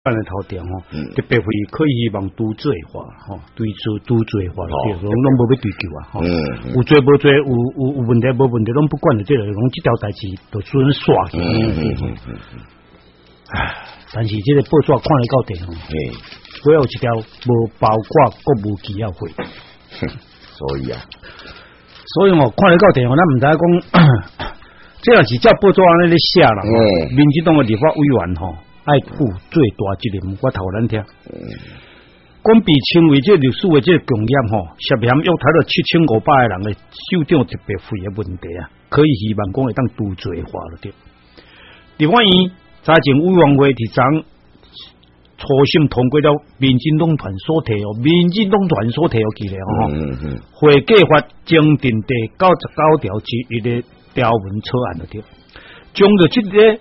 办的头条吼，特别会可以希望都罪化吼，都罪化了，对，拢无要追究啊吼。有罪无罪，有问题无问题，拢不管了，这个讲这条代志就准刷去。但是这个报纸看了到底吼，我有一条无包括国务机要会，所以我看了到底吼，咱唔知讲，这样是照报纸安尼咧写啦，民进党的立法委员吼。爱负最大责任，我头咱听。讲被称为这历史的这强验吼，涉嫌约谈了7500个人的首长特别费的问题啊，可以希望讲会当都罪化了对。立法院财政委员会伫昨初审通过了民进党团所提起来吼，会计法增订第99条之一的条文草案了对，将着这个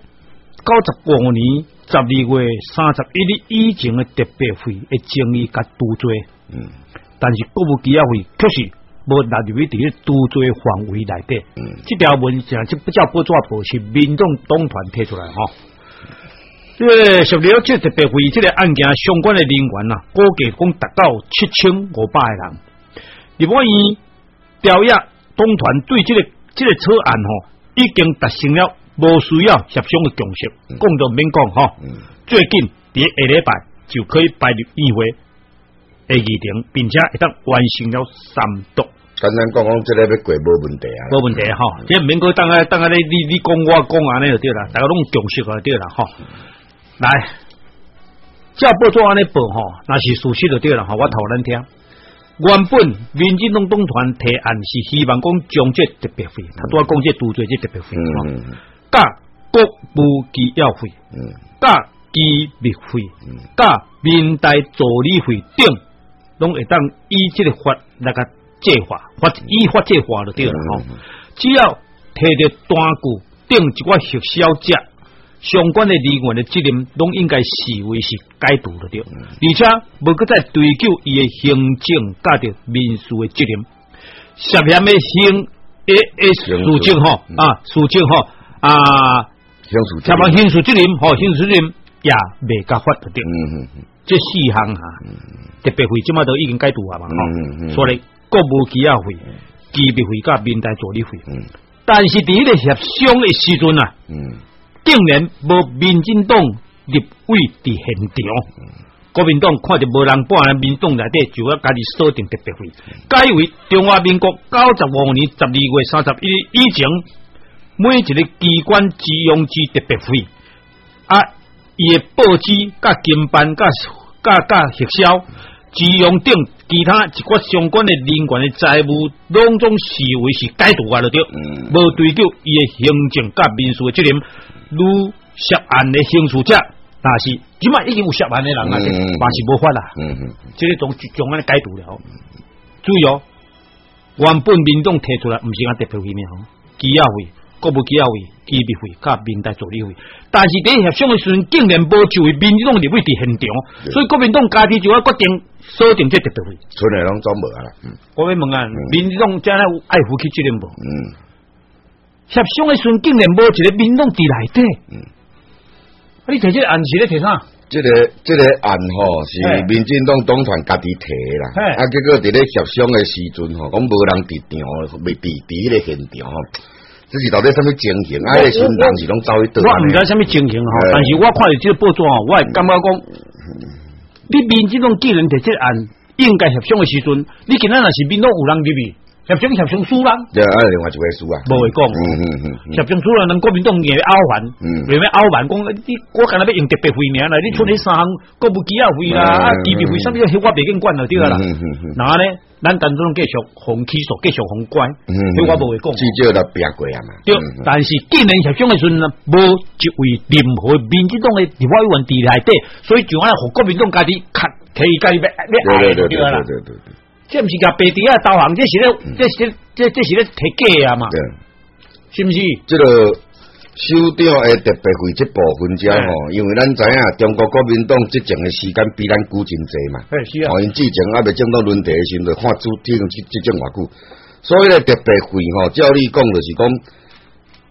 95年。12月31日以前的特别费的争议甲杜罪，但是国务机要费确实无纳入于伫杜罪范围内底。这条文件就不叫报纸报，是民众党团提出来吼。这个涉了这特别费这个案件相关的人员呐，估计讲达到7500个人。立法院调查党团对这个草案吼，已经达成了。无需要协商的共识，讲就免讲吼。最近伫下礼拜就可以排入议会的议程，并且会当完成了3读。 简单讲，这个要过无问题啊， 无问题吼。这免过当下你讲我讲安尼就对啦，大家拢共识就对啦吼。来，照报纸安尼报吼，那是事实就对啦吼。我头咱听。原本民进党党团提案是希望讲将这特别费，他都要讲这杜罪这特别费。甲国务机要费，甲机密费，甲民代助理费等，拢会当依这个法那个计划，依法计划就对了吼。只要摕着单据等一寡核销者相关的人员的责任，拢应该视为是解除了对，而且无搁再追究伊的行政甲着民事的责任，涉嫌的事情吼事情吼。下班刑事责任吼，刑事责任也未甲法得定。这4项特别费即马都已经解除啊嘛吼。所以国务机要费、机密费甲民代助理费，但是伫迄个协商的时阵啊，竟然无民进党立委伫现场。国民党看着无人办，民党内底就要家己锁定特别费，改为中华民国95年12月31日以前。每一个机关之用之特别费，伊的报纸、甲经办、甲核销、之用等其他一寡相关的人员的债务，拢总视为是解除啊，就对，无追究伊的行政甲民事的责任。如涉案的刑事者，但是即摆已经有涉案的人啊，嘛是无法啦。这个将安尼解除了。注意哦，原本民众提出来，毋是按特别费呢，机要费。国务机要费、机密费、甲民代助理费，但是伫协商的时阵，竟然无就为民进党立委伫现场，所以国民党家己就要决定锁定这特别费。 剩的拢总无啊啦。 我要问啊，民进党真系有爱负起责任无？协商的时阵，竟然无一个民众伫内底。你提这个案是咧提啥？ 这个案吼是民进党党团家己提啦，结果伫咧协商的时阵吼，讲无人伫场，未伫迄个现场吼。这是到底什么情形？个新人是拢走去倒。 我唔知什么情形吼，但是我看到这个报纸吼，我会感觉讲，你民进党既然提这案应该协商的时阵，你今仔若是民党有人入去。协商输人， 对，另外一回事啊， 无会讲，协商输人，人国民党也拗还，为咩拗还？讲你我今日要用特别费名啦，你出去3项国务机要费啦，机密费啥物我袂紧管就对啦。然后呢，咱当中继续红起诉，继续红关，所以我无会讲。 至少都拼过啊嘛。 对，但是既然协商的时阵呢，无一位任何民进党的立法委员伫内底，所以就安尼，互国民党家己可以家己要挨就对啦。对。这不是甲白底啊导航，这是咧提假啊嘛，是不是？ 这个首长的特别费这部分者吼，因为咱知影中国国民党执政的时间比咱久真济嘛， 是啊， 因之前未正到轮替的时阵，看主体执政偌久，所以咧特别费吼，照你讲就是讲，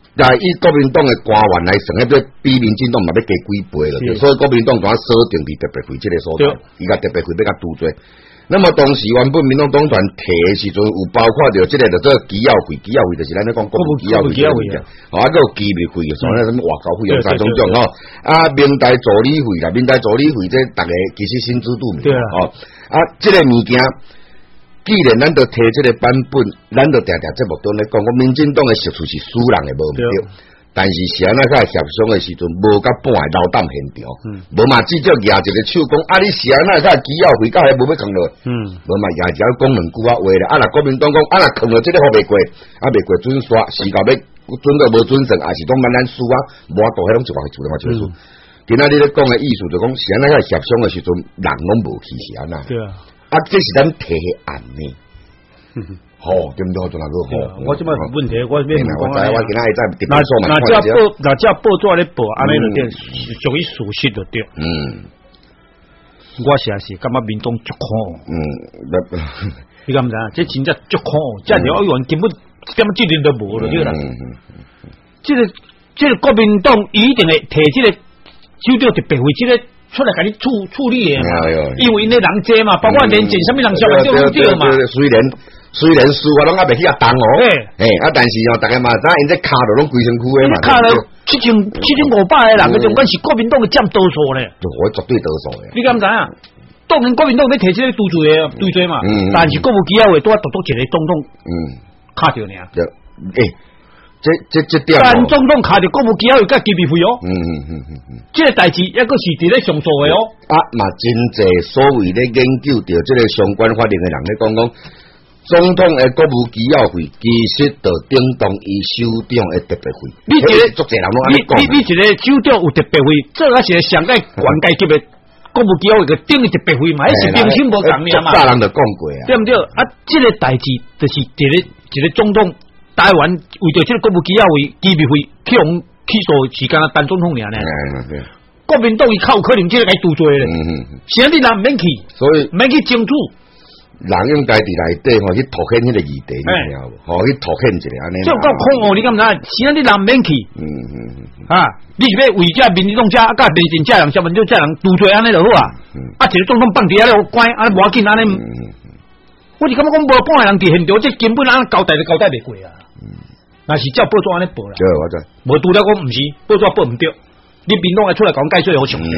但以国民党的官员来算，迄比民进党嘛要加几倍了，所以国民党当锁定伫特别会这个所在，伊甲特别会要甲拄做。那么当时原本民党党团提的时阵，有包括着这个叫做机要费，机要费就是咱咧讲国务机要费的，啊，还有机密费，所以什么外交费用三种种吼，啊，明代助理费啦，明代助理费这大家其实心知肚明，哦，啊，这个物件。既然咱都提这个版本，咱都定节目中咧讲，我民进党的实处是输人的无毋对，但是是安那个协商的时阵，无甲半个流胆现场，无嘛至少举一个手讲，啊你是安那个机要费，甲迄无要扛落，无嘛举一讲两句啊话咧，啊若国民党讲，啊若扛落这个好袂过，啊袂过准刷，时间要准到无准成，也是讲咱输啊，无法度迄种一话就嘛就输。今仔日咧讲的意思就讲，是安那个协商的时阵，人拢无去是安那。对啊。啊，这是咱提案呢，好，对不对？做哪个好？ 我这么问题，我咩我知，我今仔日在那只报纸咧报，安尼就对，属于属实就对。我是感觉民众足苦。你敢唔知啊？这真正足苦，这条委员根本点责任都无了，对啦。这个国民党一定会提这个首长特别会这个。出来给你处理的嘛，因为因咧人多嘛，包括连检什么人小就唔对嘛。 虽然输我拢还袂去当哦，啊，但是哦，大家嘛，知因这卡都拢规身躯的嘛， 卡了7500个人，个总管是国民党嘅占多数咧， 我绝对多数嘅。 你敢知啊？当然国民党要提这个对罪嘛，但是国务机要会都要独独一个总统，卡掉呢。这点，但总统卡着国务机要有甲机密费哦。这个代志一个是伫咧上诉的哦。 啊，嘛真济所谓咧研究着这个相关法令的人咧讲，总统的国务机要费其实就等同于首长的特别费。你一个作者人拢安尼讲， 你一个首长有特别费，这个是上界官阶级的国务机要费个等于特别费嘛，迄是良心无共命嘛。 早人就讲过啊， 对不对？啊，这个代志就是一个总统。台湾为着这个国务机要费机密费去用起诉时间单总统尔呢？国民党伊靠可能这个该杜罪咧，现在你人免去，所以免去争取， 人应该伫内底吼去凸显迄个议题，你知道无？吼去凸显一下安尼。 这够恐哦！你敢知？现在你人免去，你是要为这民进党这甲民进这人、小民党这人杜罪安尼就好啊？啊，一个总统放伫遐咧关，安尼无要紧安尼。我是感觉讲无半个人伫现场，这根本咱交代都交代袂过啊！那是照报纸安尼报啦， 对，我知。 无除了讲唔是报纸报唔对，你民党来出来讲解说好详细。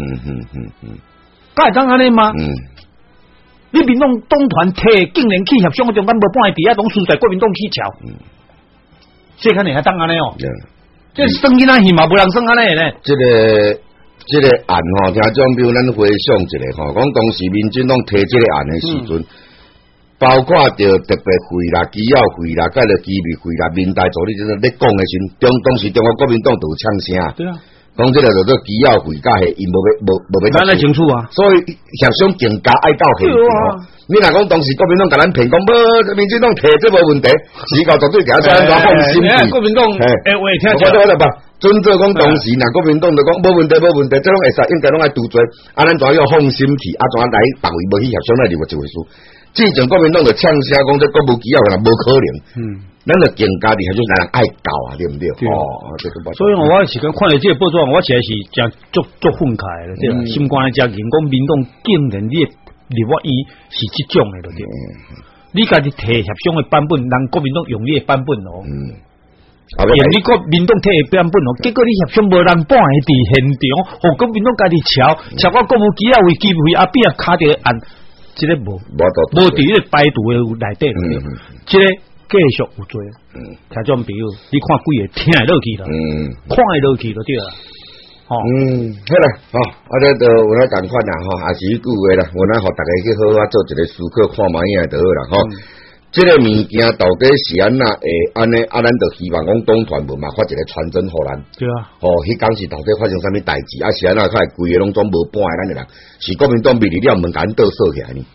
敢会当安尼吗？你民党党团提竟然去协商中间无半个底下拢输在国民党去瞧，这肯定还当安尼哦。这生囡仔戏嘛，无人生安尼呢。 这个案吼，听种比如咱回想一下吼，讲当时民进党提这个案的时阵。包括着特别费啦、机要费啦、甲着机密费啦、民代助理就是咧讲的时，当时中国国民党就有呛声，对啊，讲这个就做机要费，甲系因无要， 咱来清楚啊。 所以协商更加爱到现场。你若讲当时国民党甲咱骗讲，民进党提这无问题，时到绝对给他做安怎放心地。 国民党我也听我吧。准做讲当时，若国民党就讲无问题，这种会使应该拢爱杜罪，啊，咱怎要放心去，啊，怎来别位无去协商来就一回事。之前国民党就呛声讲，这国务机要无可能，咱就更加的还就是人爱搞啊，对不对？ 所以我是讲看了这个报纸，我实在是真足愤慨了，对吧？心肝的家人讲民党竟然你立法院是这种的，对不对？你家己提协商的版本，人国民党用你的版本哦。用你国民党提的版本哦，结果你协商无人半个伫现场，互国民党家己瞧我国务机要为机会啊，边啊卡着按。这个无伫咧摆渡的内底，这个继续有做，听种朋友，你看几个听会落去了，看会落去就对啦。 好啦，这都有咱共款啦，也是一句话啦，我咱互大家去好好做一个思考，看卖影就好啦，这个物件到底是安那安尼啊？咱就希望讲党团无嘛发一个传真互咱，对啊。迄当时到底发生啥物代志？啊，是安那块规个拢总无半个咱个人，是国民党秘密了门甲咱倒锁起来呢。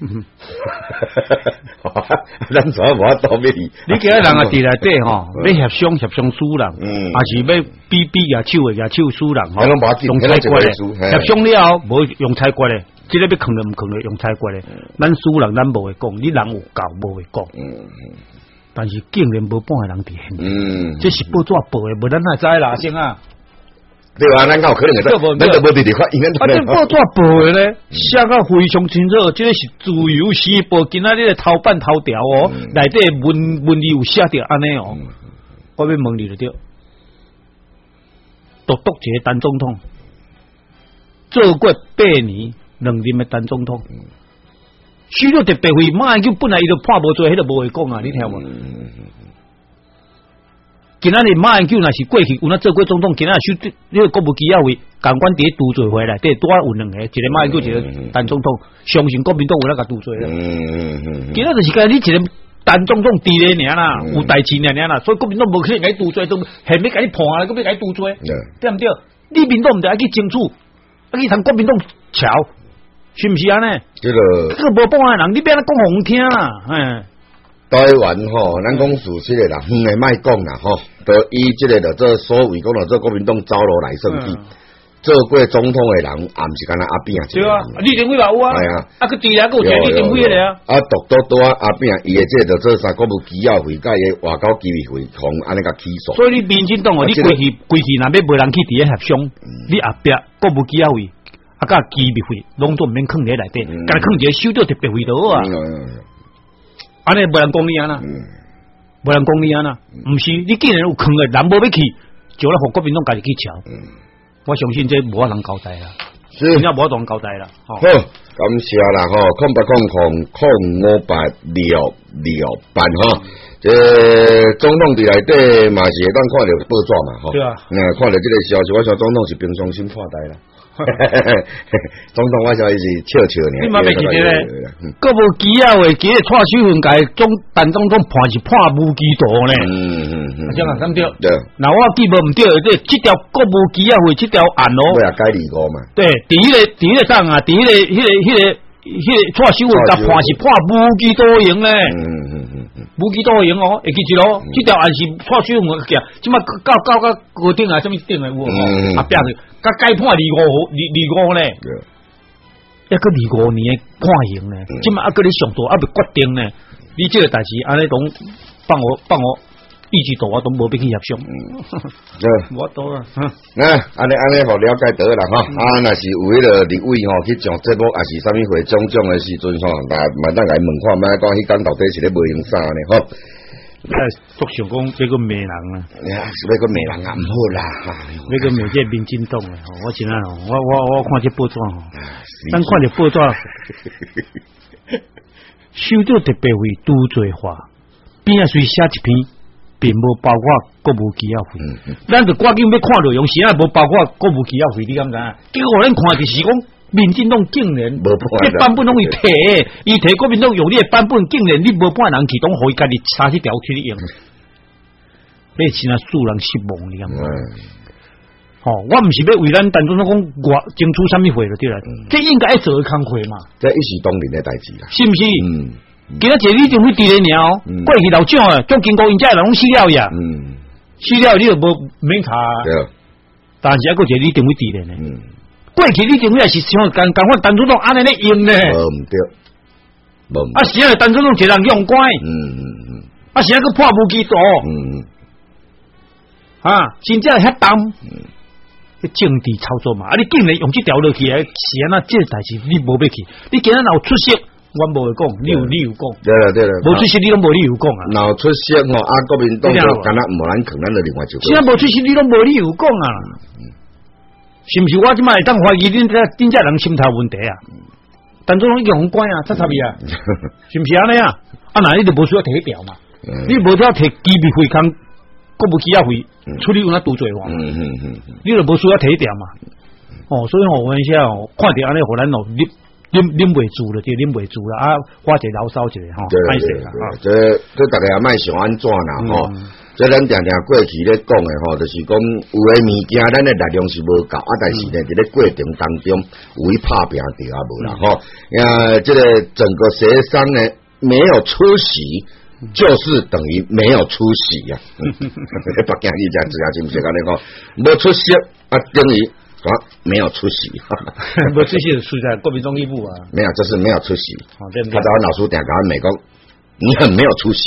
咱怎无法度秘密？ 你今日人啊伫内底吼，要协商输人，还是要比野手输人吼？用菜瓜咧，协商了无用菜瓜咧。这个要扛就唔扛的用菜瓜咧，咱输人咱无会讲，你人有够无会讲。 但是竟然无半个人伫现，这是报纸报的，无咱哪知啦，先啊。 对啊，咱有可能会，咱都无直直发现。 啊，这报纸报的咧，写到非常清楚，这个是自由时报今仔日的头版头条哦，内底文字有写着安尼哦。我要问你就对，独一个陈总统，做过8年2任的陈总统，许多特别会马英九本来伊就判无做，迄个无会讲啊，你听无？今仔日马英九若是过去有那做过总统，今仔日收那个国务机要会监管伫杜罪回来，对多有2个，一个马英九，一个陈总统，相信国民党有那个杜罪啦。今仔就是讲你一个陈总统伫咧尔啦，有代志尔啦，所以国民党无可能甲你杜罪，都还没甲你判啦，搁要甲你杜罪，对唔对？你民党唔得爱去争取，爱去同国民党吵，是唔是安尼？ 这个无半个人，你别来讲互听啦， 台湾吼，咱讲事实的啦，远的卖讲啦吼，都以这个的这所谓讲了，这国民党走路来算去，做过总统的人，也毋是干那阿扁啊， 对啊，李登辉嘛有啊，系啊，啊，佮第二个有李登辉咧啊， 独阿扁，伊的这个做啥国务机要会，甲伊外交机密会，从安尼个起诉。 所以你民进党哦，你规去若要无人去伫咧协商，你阿扁国务机要会，啊，甲机密会，拢都毋免囥咧内底，甲囥一个收到特别会到啊。安尼无人讲你啊啦，无人讲你啊啦，毋是你既然有坑的，人无要去，就来互国民党家己去瞧。我相信这无法通交代啦，真正无法通交代啦。 好，感谢啦吼，0800-0586-6哈，这总统伫内底嘛是会当看到报纸嘛吼， 对啊， 看到这个消息，我想总统是平常心看待啦。总统我想伊是笑呢， 你嘛袂记得咧？国务机要会记得蔡守训改陈总统判是判无期徒呢。这样啊，对。那我记无唔对，这条国务机要会这条案哦， 我也改2个嘛。对， 第一个档啊，第一个蔡守训甲判是判无期徒刑呢。无期徒刑哦，会记住咯。这条案是蔡守训个，即马到高顶啊，什么顶的有啊？变去。甲改判25咧，抑个25年的判刑咧，即马抑个你上诉还未决定咧，你这个代志安尼讲放我意志度我都无必去协商，我多啊， 安尼互了解到啦哈，若是有迄个立委吼去上节目，还是啥物会种的时阵吼，但慢当来问看，莫讲迄工到底是咧卖用啥呢吼。 作想讲这个美人啊， 是要个美人啊，唔好啦， 那个美这民进党诶，我真啊，我看这报纸吼，咱看这报纸，收到特别会拄罪化，边啊随写一篇，并无包括国务机要费，咱就赶紧要看内容，是啊无包括国务机要费，你敢知？结果咱看就是讲。民进党竟然，这版本拢伊摕国民党用你的版本，竟然你无半人去当互伊家己插去调去用，你真啊使人失望，你敢知？我毋是要为咱陈总统讲我争取啥物货就对啦，这应该要做的工课嘛， 这一时当然的代志啦， 是毋是？今仔日你就会伫咧鸟，过去老蒋啊，蒋经国因遮人拢死了呀，死了你就无免查，但是还个一个你定会伫咧呢。过去你认为是像讲法陈总统安尼咧用呢？ 唔对， 啊是啊，陈总统一人用乖，啊是啊个破无期徒，真正遐重，政治操作嘛，啊你竟然用这条落去，是安那这代志你无要去，你今仔若有出息，我无会讲，你有讲，对啦，无出息你拢无理由讲啊， 若有出息吼，国民党就敢若无咱可能就另外一个， 现在无出息你拢无理由讲啊。是毋是我即摆会当怀疑恁遮人心头问题啊？陈总统已经很乖啊，插插伊啊，是毋是安尼啊？啊，那你就无需要摕表嘛？你无需要摕机密费空国务机要费处理有那多罪话，你就无需要摕表嘛？所以我们现在看着安尼，互咱啉袂住了，就啉袂住了啊！发一牢骚一个吼，歹势啦！ 这大家也莫想安怎啦吼。这咱常常过去咧讲的吼，就是讲有诶物件咱诶力量是无够，但是呢，伫咧过程当中有伊拍拼着啊无啦吼。这个整个协商呢没有出席，就是等于没有出席呀。北京你讲是不是安尼讲？无出席啊，等于没有出席。 无出席是属在国民党内部啊。 没有，就是没有出席。他找老师定讲美国。 你很没有出息。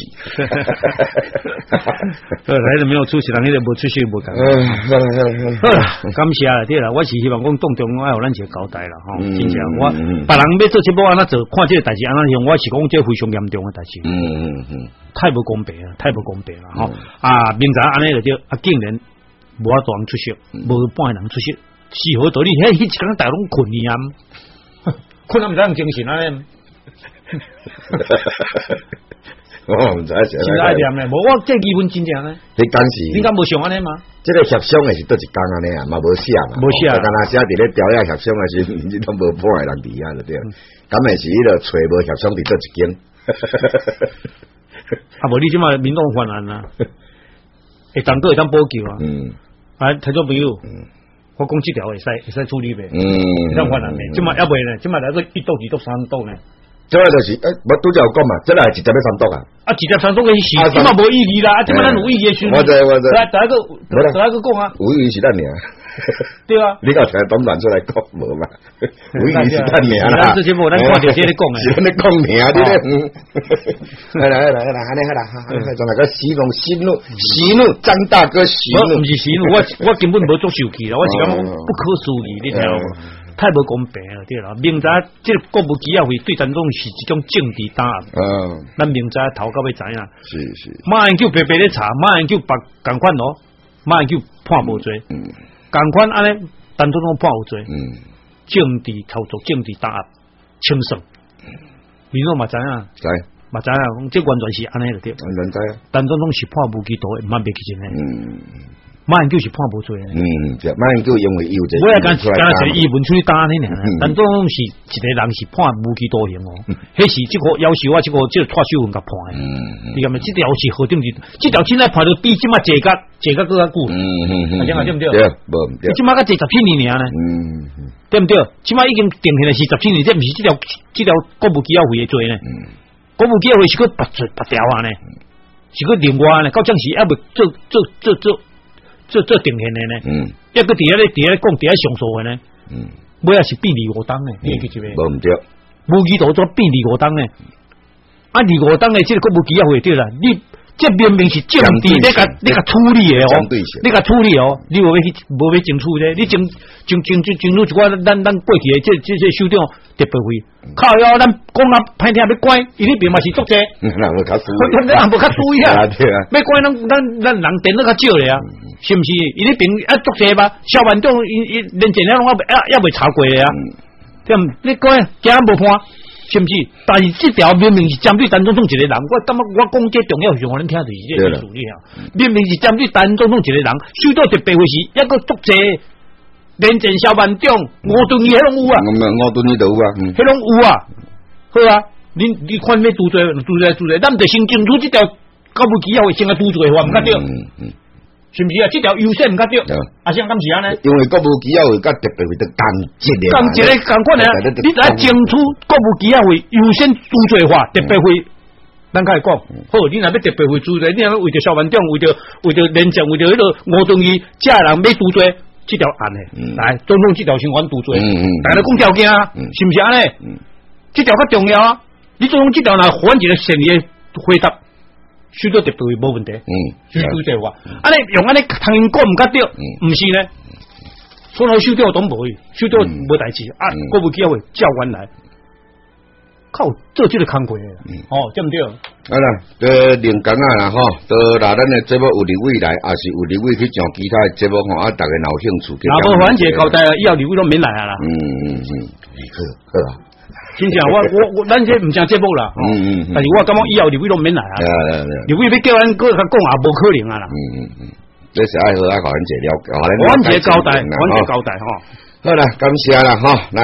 来了没有出息，人迄个无出息无讲。好啦，感谢啦，对啦，我是希望讲当中爱有咱一个交代啦，吼，真正我别人要做节目安那做，看这个代志安那样，我是讲这非常严重的代志。太不公平了，太不公平了，吼啊！明仔安尼就对，竟然无法度人出息，无半个人出息，是何道理？迄一工大拢困去啊，困啊，毋知用精神安尼。 我唔知是爱念咧，无我这基本真正咧。 你当时你敢无想安尼吗？ 这个协商的是倒一工安尼啊，嘛无写嘛， 无写。 敢若写伫咧调解协商的时候，你都无半个人伫遐就对。敢会是迄个找无协商伫倒一间？ 啊，无你即马民众犯案啦，会当个会当补救啊。听众朋友，我讲这条会使处理呗。当犯案咧，即马要袂咧，即马来个1刀2刀3刀咧。 这个就是我拄则有讲嘛，这个是直接要3刀啊。 直接3刀嘅是，即马无意义啦，即马咱有意义嘅时候，我知。第一个讲啊， 有意义是咱俩。 对啊， 你搞出来当然出来讲无嘛？有意义是咱俩啦。 这节目咱看到这咧讲诶， 是咱咧讲名你咧。来，安尼好啦，仲来个息怒，张大哥息怒， 唔是息怒，我根本无做受气啦，我是讲不可思议，你知道无？太不公平了，对啦！明仔这个国务机要会对咱种是一种政治打压。咱明仔头到尾知影。 是。 马英九白白咧查，马英九把共款咯，马英九判无罪。共款安尼，陈总统判有罪。政治操作、政治打压，清算。你拢嘛知影？ 知。 嘛知影，这完全是安尼了对。 完全知啊。 陈总统是判无期徒，唔免袂记真诶。马英九是判无罪诶。 马英九因为有这， 我也讲是议文出去打你呢。但总是一个人是判无期徒刑哦，迄是这个要求啊，这个脱手份甲判诶。你讲咩？这条是何定是？这条现在判到比即马坐甲更加久。对不对？ 对，无唔对。 即马甲坐17年呢？对不对？即马已经定下来是17年，这毋是这条国务机要费诶罪呢？国务机要费是个拔掉啊呢？是个另外呢？到将时还未这定现的呢？一个伫遐咧讲，伫遐上诉的呢？尾也是变2、5档呢？你记住没？ 无唔对， 无期徒做变2、5档呢？2、5档呢？这个国务机要费对啦，你这明明是政治你甲处理的哦，你甲处理哦，你无要争取咧？你争取一寡咱过去的这首长特别费，靠腰咱讲啊歹听要关，伊那边嘛是作者， 那无较输， 无较输伊啊，要关咱人电脑较少咧啊。是不是？伊那边作者吧，小万种伊连钱拢也未查过的啊。对唔？你讲竟然无判，是不是？但是这条明明是针对陈总统一个人，我感觉我讲这重要是互恁听就是这个处理啊。明明是针对陈总统一个人，收到特别会是一个作者，连钱小万种5吨伊迄拢有啊。 5吨伊都有啊， 迄拢有啊。好啊，你看咩拄罪，咱得先争取这条国务机要会先个拄罪，我唔甲对。是不是啊？这条优先唔甲对，啊，像咁是安尼？ 因为国务机要会甲特别会得同一个共款啊！你来争取国务机要会优先注罪化，特别会，咱开始讲，好，你若要特别会注罪，你若为着小万长，为着连战，为着迄个5吨伊这人要注罪，这条案呢，来，总统这条先还注罪，大家讲条件啊，是不是安尼？这条较重要啊！你总统这条若还一个善意回答。收到特别无问题，收到这话，安尼用安尼通因讲唔甲对，唔是呢？所有收到都无去，收到无代志啊！国务机要会叫官来，靠做这个工作对不对？ 好啦，连讲啊啦吼，都拿咱的节目有立委来，也是有立委去上其他的节目吼，大家有兴趣。 那无反正交代以后立委都免来啊啦。 好啊。 真正我咱这唔像节目啦，但是我感觉以后立委都免来啊，立委要叫咱个讲也无可能啊啦。 这是爱好甲咱一了解， 阮一个交代，吼。 好啦，感谢啦吼，来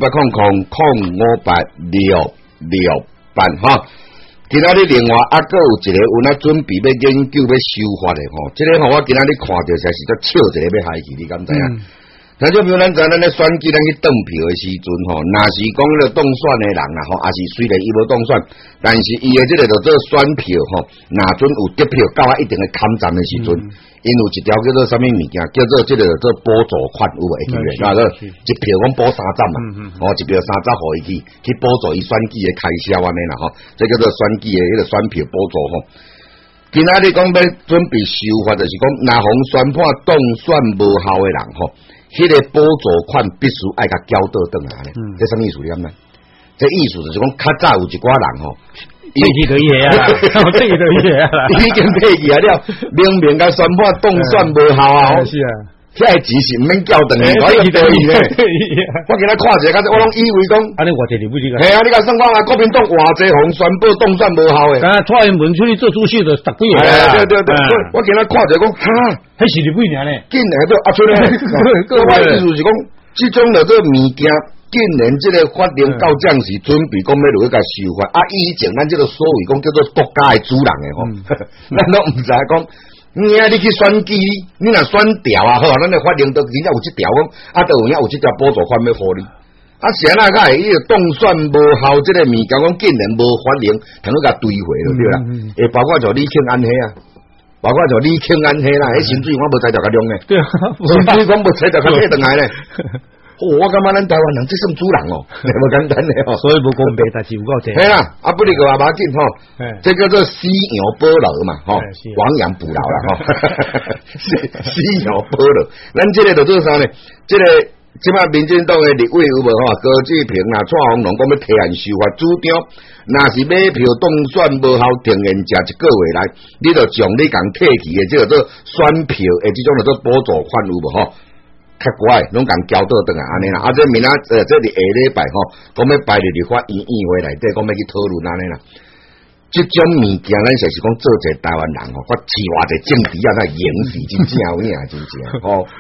0800058668吼。今仔日另外个有一个有那准备要研究要修法的吼，这个吼我今仔日看到才是在笑一个要害去，你敢知影？ 那就比如咱知咱咧选举咱去登票的时阵吼，若是讲了当选的人啦吼，也是虽然伊无当选，但是伊的这个就做选票吼，若准有得票到一定的坎站的时阵，因有一条叫做啥物物件，叫做这个做补助款有会记咧，啊个一票讲补3站嘛，哦一票3站互伊去补助伊选举的开销安尼啦吼，这叫做选举的迄个选票补助吼。今仔日讲要准备修法，就是讲若逢宣判当选无效的人吼。迄个补助款必须爱甲缴倒转来咧，这什么意思呢？这意思就是讲，较早有一寡人吼， 退去可以啊，退去可以啊， 已经退去啊了，明明甲宣判当选无效啊，是啊，遐个钱是毋免缴转去，可以退去咧。我今仔看者，我拢以为讲， 安尼偌济你不是个？ 系啊，你甲算看啊，国民党偌济红宣布当选无效诶， 啊，蔡英文出去做主席就10几个啊，对，我今仔看者讲，哈。 迄是日本人咧， 竟然都出来，我意思是讲，即种了做物件，竟然即个法令到这时准备讲要落去甲修法，以前咱即个所谓讲叫做国家的主人诶吼，咱都毋知讲，你去选举，你若选调啊好，咱的法令都真正有即条讲，都有影有即条补助款要互你，谁那个伊个当选无效即个物件讲，竟然无法令，通去甲摧毁了对啦，会包括就李庆安遐啊。包括就李庆安迄啦，迄薪水我无采着较量咧，对啊，薪水讲无采着较退转来咧。我感觉咱台湾人这算主人哦，无简单咧哦。 所以无公平，但是有够济。 系啦，不离个话把紧吼，这叫做西洋保留嘛，吼，亡羊补牢啦，吼，西洋保留。咱这个就做啥呢？这个即摆民进党的立委有无吼？高志平啊、蔡宏龙讲要提案修法主张。若是买票当选无效，停延食1个月来，你就将你共退去的这个做选票的这种叫做补助款有无吼？较乖，拢共交倒转来安尼啦。这明仔这是下礼拜吼，讲要摆入立法院议会内底，讲要去讨论安尼啦。这种物件咱就是讲做一个台湾人吼，我饲偌济政治啊，那演死真正有影真正吼。